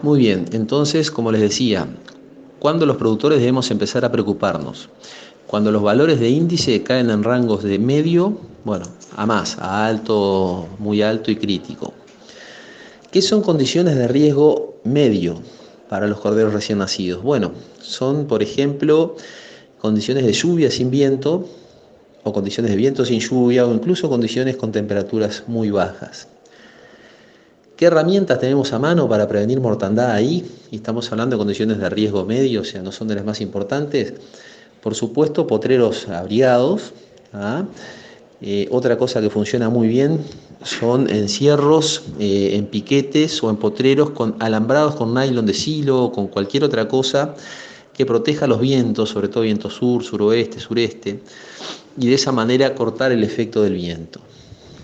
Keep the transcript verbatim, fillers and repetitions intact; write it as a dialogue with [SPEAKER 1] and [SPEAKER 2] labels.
[SPEAKER 1] Muy bien, entonces, como les decía, ¿cuándo los productores debemos empezar a preocuparnos? Cuando los valores de índice caen en rangos de medio, bueno, a más, a alto, muy alto y crítico. ¿Qué son condiciones de riesgo medio para los corderos recién nacidos? Bueno, son, por ejemplo, condiciones de lluvia sin viento, o condiciones de viento sin lluvia, o incluso condiciones con temperaturas muy bajas. ¿Qué herramientas tenemos a mano para prevenir mortandad ahí? Y estamos hablando de condiciones de riesgo medio, o sea, no son de las más importantes. Por supuesto, potreros abrigados. ¿Ah? Eh, otra cosa que funciona muy bien son encierros eh, en piquetes o en potreros con alambrados con nylon de silo o con cualquier otra cosa que proteja los vientos, sobre todo viento sur, suroeste, sureste, y de esa manera cortar el efecto del viento.